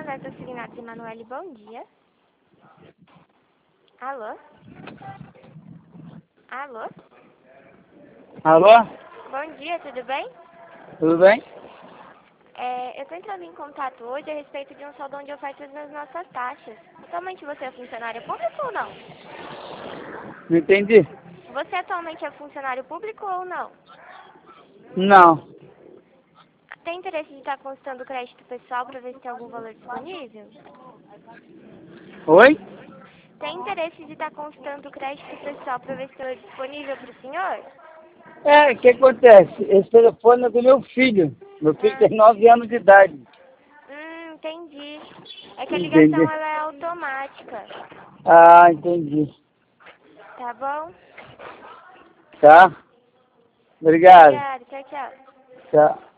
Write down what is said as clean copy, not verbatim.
Ernesto Signato Emanuele, bom dia. Alô? Alô? Alô? Bom dia, tudo bem? Tudo bem? Eu estou entrando em contato hoje a respeito de um saldão de ofertas nas nossas taxas. Atualmente você é funcionário público ou não? Não entendi. Você atualmente é funcionário público ou não? Não. Tem interesse de estar consultando o crédito pessoal para ver se tem algum valor disponível? Oi? Tem interesse de estar consultando o crédito pessoal para ver se tem disponível para o senhor? O que acontece? Esse telefone é do meu filho. Meu filho Ah, tem 9 anos de idade. entendi. É que a ligação Entendi. ela é automática, Ah, entendi. tá bom? Tá? Obrigado. Obrigada, tchau, tchau. Tchau.